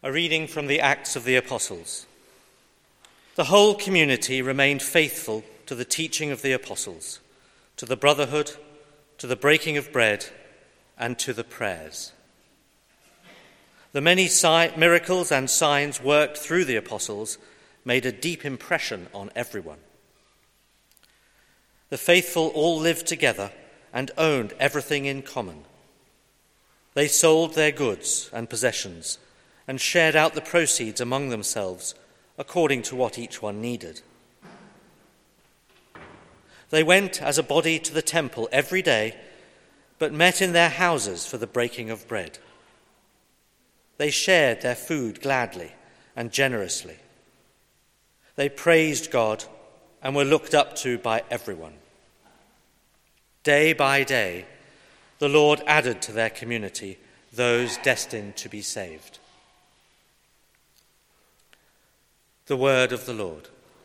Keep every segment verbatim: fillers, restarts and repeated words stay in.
A reading from the Acts of the Apostles. The whole community remained faithful to the teaching of the apostles, to the brotherhood, to the breaking of bread, and to the prayers. The many si- miracles and signs worked through the apostles made a deep impression on everyone. The faithful all lived together and owned everything in common. They sold their goods and possessions and shared out the proceeds among themselves according to what each one needed. They went as a body to the temple every day, but met in their houses for the breaking of bread. They shared their food gladly and generously. They praised God and were looked up to by everyone. Day by day, the Lord added to their community those destined to be saved. The word of the Lord.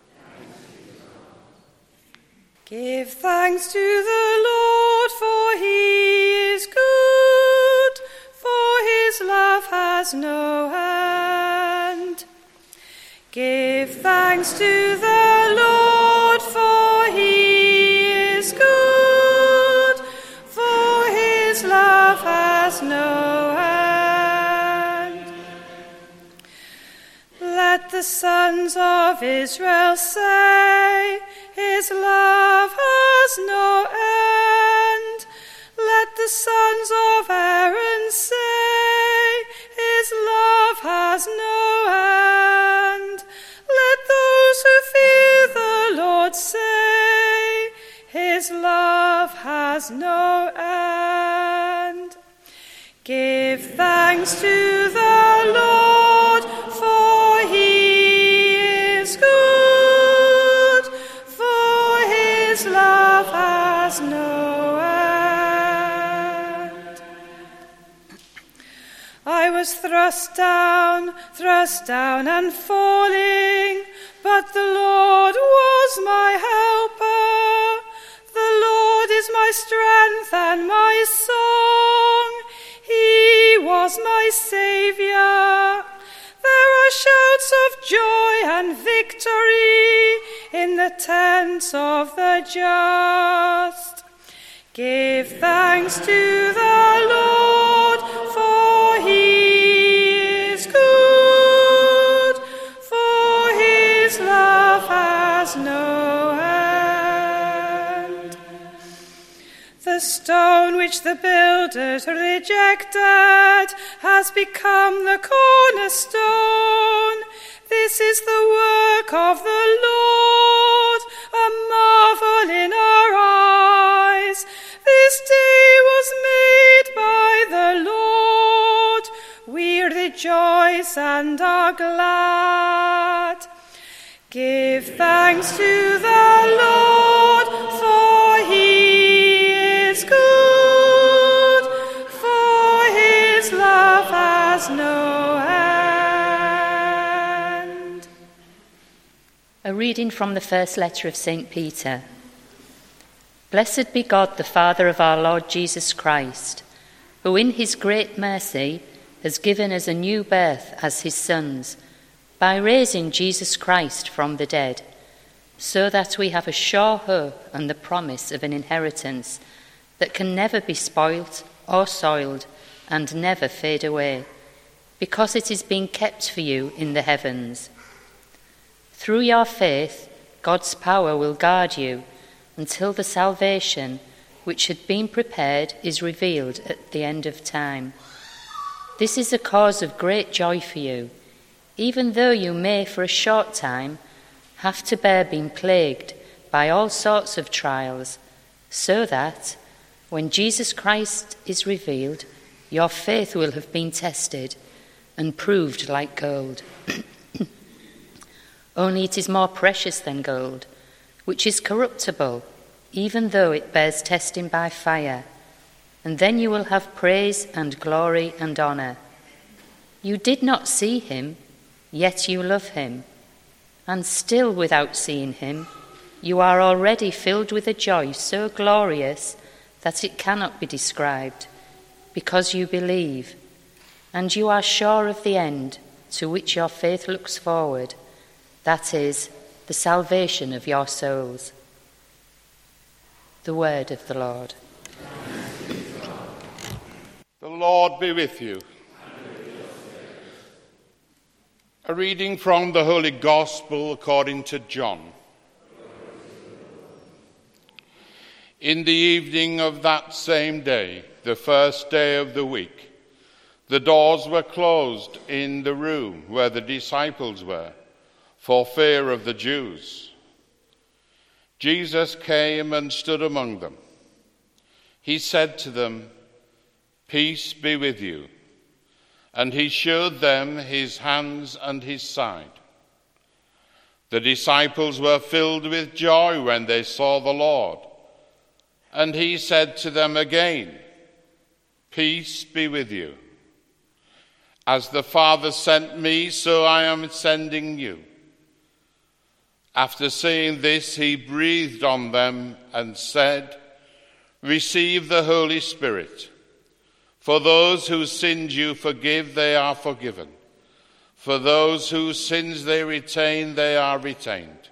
Give thanks to the Lord, for he is good, for his love has no end. Give thanks to the Lord, for he is good, for his love has no end. Let the sons of Israel say, his love has no end. Let the sons of Aaron say, his love has no end. Let those who fear the Lord say, his love has no end. Give thanks to the Lord, for he is good, for his love has no end. I was thrust down, thrust down and falling, but the Lord was my helper. The Lord is my strength and my song. He was my Saviour. There are shouts of joy and victory in the tents of the just. Give thanks to the Lord, for he is good, for his love has no end. The stone which the builders rejected has become the cornerstone. This is the work of the Lord, a marvel in our eyes. This day was made by the Lord. We rejoice and are glad. Give thanks to the Lord, for he is good, for his love has no end. A reading from the first letter of Saint Peter. Blessed be God, the Father of our Lord Jesus Christ, who in his great mercy has given us a new birth as his sons, by raising Jesus Christ from the dead, so that we have a sure hope and the promise of an inheritance that can never be spoilt or soiled and never fade away, because it is being kept for you in the heavens. Through your faith, God's power will guard you until the salvation which had been prepared is revealed at the end of time. This is a cause of great joy for you, even though you may for a short time have to bear being plagued by all sorts of trials, so that, when Jesus Christ is revealed, your faith will have been tested and proved like gold. Only it is more precious than gold, which is corruptible, even though it bears testing by fire, and then you will have praise and glory and honour. You did not see him, yet you love him, and still without seeing him, you are already filled with a joy so glorious that it cannot be described, because you believe, and you are sure of the end, to which your faith looks forward, that is, the salvation of your souls. The word of the Lord. The Lord be with you. A reading from the Holy Gospel according to John. In the evening of that same day, the first day of the week, the doors were closed in the room where the disciples were, for fear of the Jews. Jesus came and stood among them. He said to them, "Peace be with you." And he showed them his hands and his side. The disciples were filled with joy when they saw the Lord. And he said to them again, "Peace be with you. As the Father sent me, so I am sending you." After saying this, he breathed on them and said, "Receive the Holy Spirit. For those whose sins you forgive, they are forgiven. For those whose sins they retain, they are retained."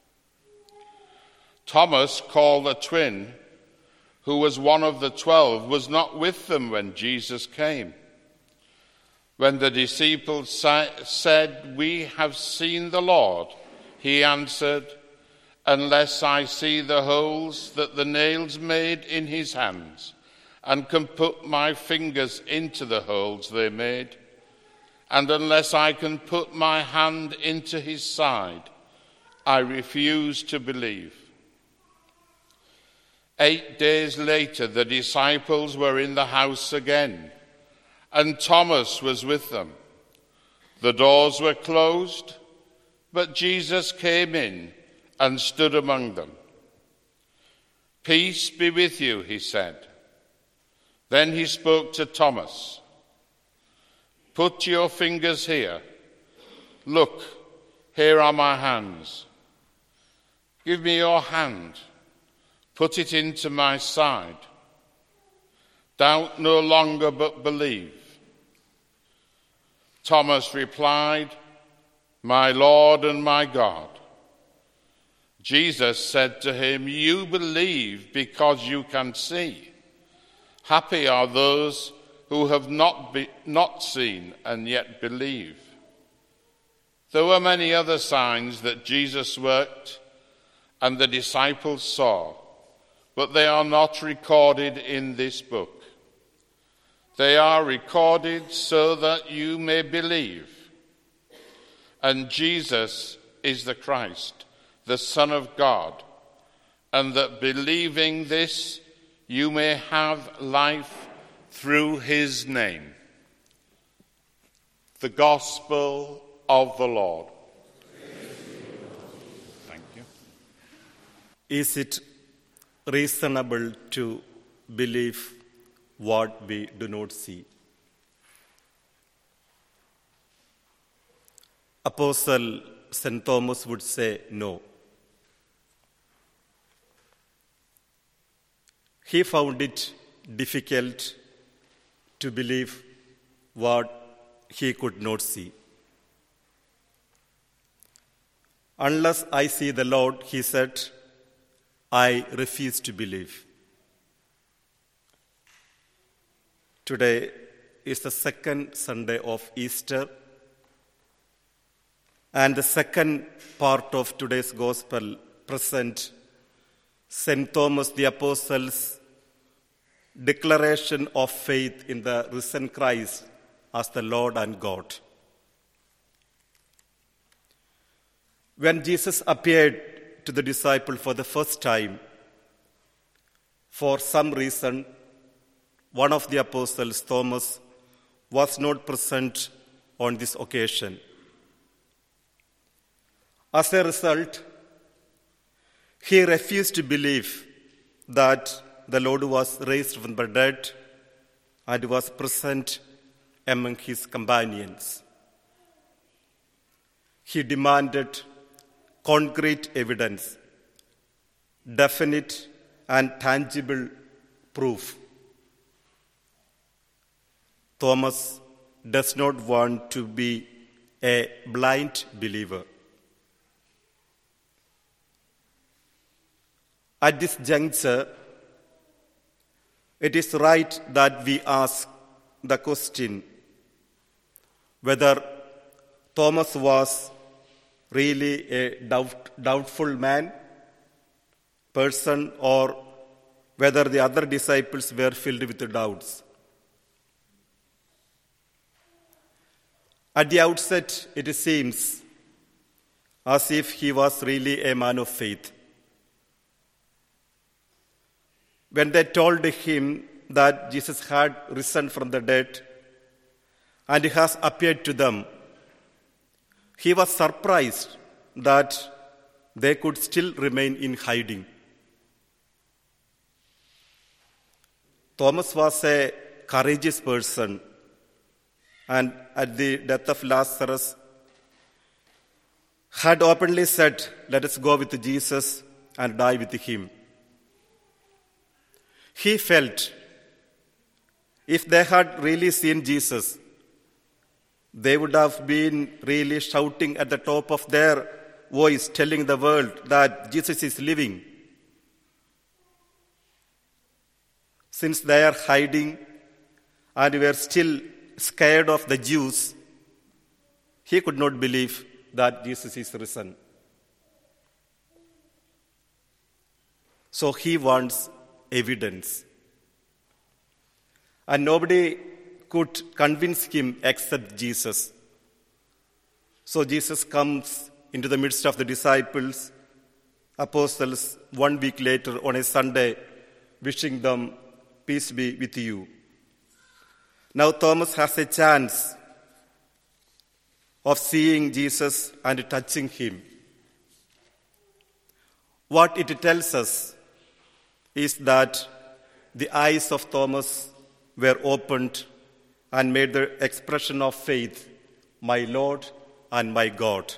Thomas, called the twin, who was one of the twelve, was not with them when Jesus came. When the disciples said, "We have seen the Lord," he answered, "Unless I see the holes that the nails made in his hands, and can put my fingers into the holes they made, and unless I can put my hand into his side, I refuse to believe." Eight days later, the disciples were in the house again, and Thomas was with them. The doors were closed, but Jesus came in and stood among them. "Peace be with you," he said. Then he spoke to Thomas. "Put your fingers here. Look, here are my hands. Give me your hand. Put it into my side. Doubt no longer, but believe." Thomas replied, "My Lord and my God." Jesus said to him, "You believe because you can see. Happy are those who have not, be, not seen and yet believe." There were many other signs that Jesus worked and the disciples saw, but they are not recorded in this book. They are recorded so that you may believe. And Jesus is the Christ, the Son of God, and that believing this, you may have life through his name. The Gospel of the Lord. Thank you. Is it reasonable to believe what we do not see? Apostle Saint Thomas would say no. He found it difficult to believe what he could not see. "Unless I see the Lord," he said, "I refuse to believe." Today is the second Sunday of Easter, and the second part of today's Gospel presents Saint Thomas the Apostle's declaration of faith in the risen Christ as the Lord and God. When Jesus appeared to the disciple for the first time, for some reason, one of the apostles, Thomas, was not present on this occasion. As a result, he refused to believe that the Lord was raised from the dead and was present among his companions. He demanded concrete evidence, definite and tangible proof. Thomas does not want to be a blind believer. At this juncture, it is right that we ask the question whether Thomas was really a doubt, doubtful man, person, or whether the other disciples were filled with doubts. At the outset, it seems as if he was really a man of faith. When they told him that Jesus had risen from the dead and he has appeared to them, he was surprised that they could still remain in hiding. Thomas was a courageous person, and at the death of Lazarus had openly said, "Let us go with Jesus and die with him." He felt if they had really seen Jesus, they would have been really shouting at the top of their voice, telling the world that Jesus is living. Since they are hiding and were still scared of the Jews, he could not believe that Jesus is risen. So he wants evidence. And nobody could convince him except Jesus. So Jesus comes into the midst of the disciples, apostles, one week later on a Sunday, wishing them, "Peace be with you." Now Thomas has a chance of seeing Jesus and touching him. What it tells us is that the eyes of Thomas were opened and made the expression of faith, "My Lord and my God."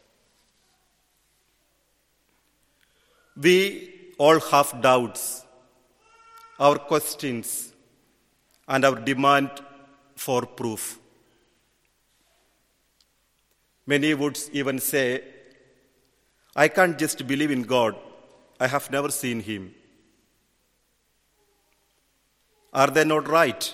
We all have doubts, our questions, and our demand for proof. Many would even say, "I can't just believe in God. I have never seen him." Are they not right?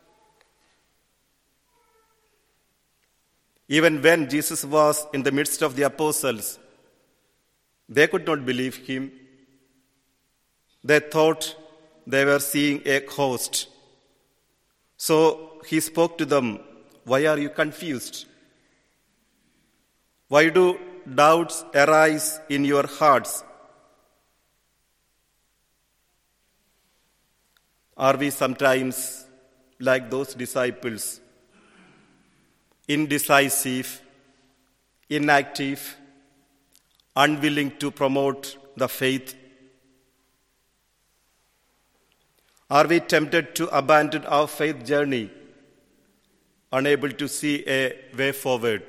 Even when Jesus was in the midst of the apostles, they could not believe him. They thought they were seeing a ghost. So he spoke to them, "Why are you confused? Why do doubts arise in your hearts? Are we sometimes like those disciples, indecisive, inactive, unwilling to promote the faith? Are we tempted to abandon our faith journey, unable to see a way forward?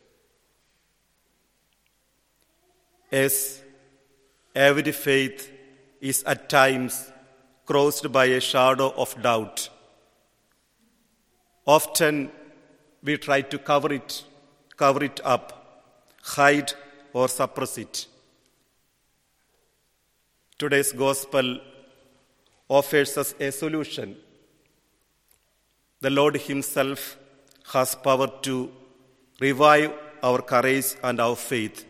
Yes, every faith is at times crossed by a shadow of doubt. Often we try to cover it, cover it up, hide or suppress it. Today's gospel offers us a solution. The Lord himself has power to revive our courage and our faith.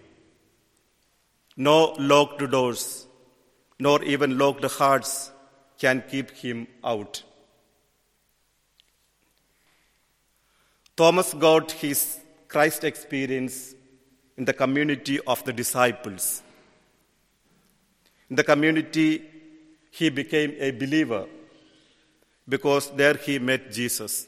No locked doors, nor even locked hearts can keep him out. Thomas got his Christ experience in the community of the disciples. In the community, he became a believer because there he met Jesus.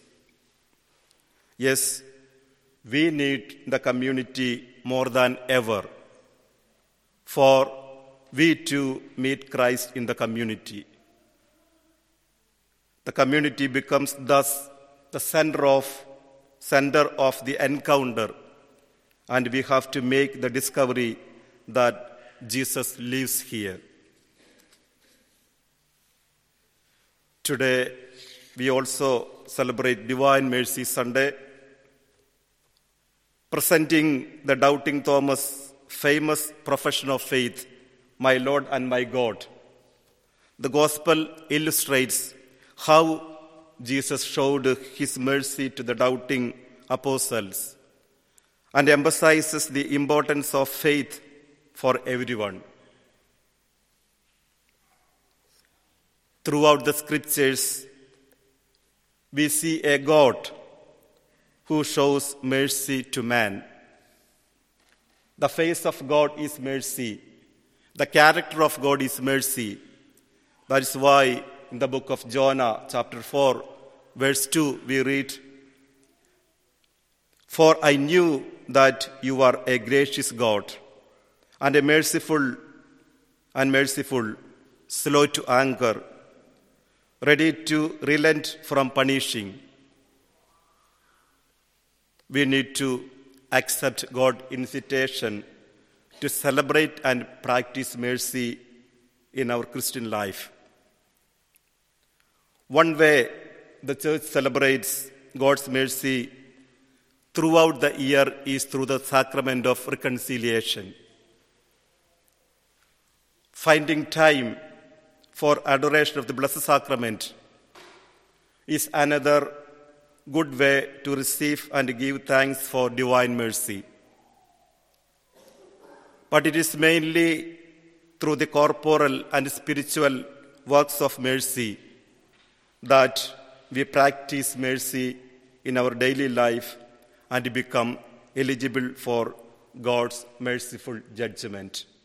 Yes, we need the community more than ever, for we too meet Christ in the community. The community becomes thus the center of, center of the encounter, and we have to make the discovery that Jesus lives here. Today, we also celebrate Divine Mercy Sunday. presenting the doubting Thomas' famous profession of faith, "My Lord and my God." The Gospel illustrates how Jesus showed his mercy to the doubting apostles and emphasizes the importance of faith for everyone. Throughout the scriptures, we see a God who shows mercy to man. The face of God is mercy. The character of God is mercy. That is why in the book of Jonah, chapter four, verse two, we read, "For I knew that you are a gracious God and a merciful and merciful, slow to anger, ready to relent from punishing." We need to accept God's invitation to celebrate and practice mercy in our Christian life. One way the church celebrates God's mercy throughout the year is through the sacrament of reconciliation. Finding time for adoration of the Blessed Sacrament is another good way to receive and give thanks for divine mercy. But it is mainly through the corporal and spiritual works of mercy that we practice mercy in our daily life and become eligible for God's merciful judgment.